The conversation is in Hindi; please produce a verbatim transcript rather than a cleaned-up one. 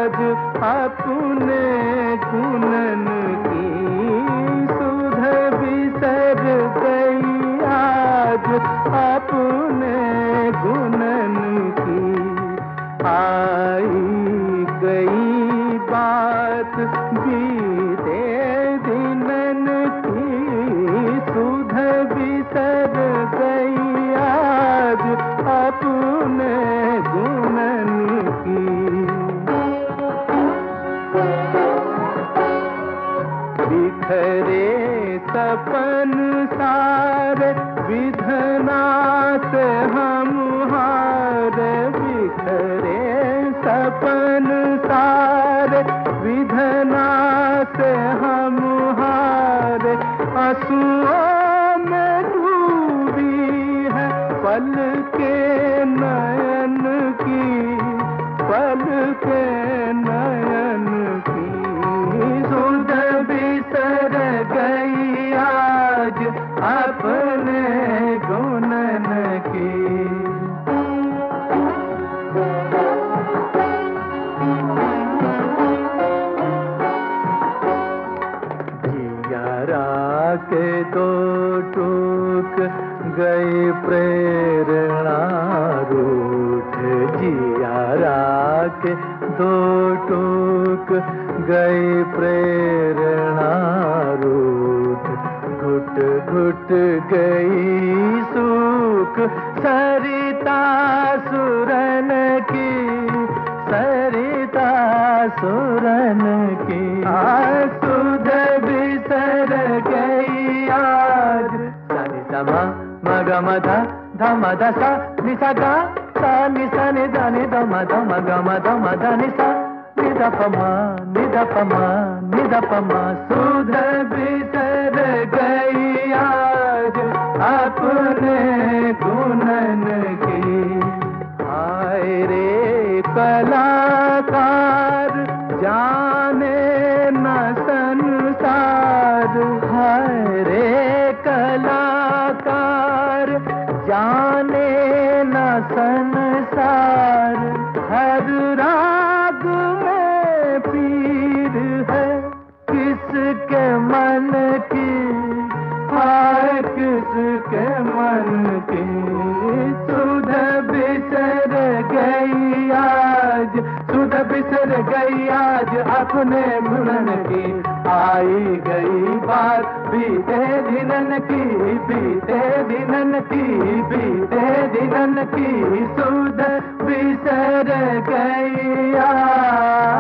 आज अपने गुणन की सुध बिसर गई आज अपने गुणन की। आई गई बात बीते दिनन की सुध बिसर गई आज अपने गुणन की। बिखरे सपन सारे विधना से हम हारे, बिखरे सपन सारे विधना से हम हारे। आंसुओं में डूबी है पल के नयन की, पल के नयन की। सुध बिसर गई आज अपने गुणन की। जिया के दो टूक गई प्रेरणा रूठ, जिया के दो टूक गई प्रेरणा रूठ। घुट घुट गई सूख सरिता सुरन की, सरिता सुरन की। सुध बिसर गई आज सनि समा मग मधा धम दसा निसा गा सा निसा नि ध नि ध म ध म ग म ध म ध नि सा नि ध प म नि ध प म नि ध प म। सुध बिसर गई आज अपने गुणन की। हाय रे कलाकार जाने न संसार, हाय रे कलाकार जाने न संसार। हर राग में पीर है किसके मन की, हाय किसके मन की। सुध बिसर गई आज, सुध बिसर गई आज अपने गुणन की। आई गई बात बीते दिनन की, बीते दिनन की, बीते दिनन की। सुध बिसर गई आज।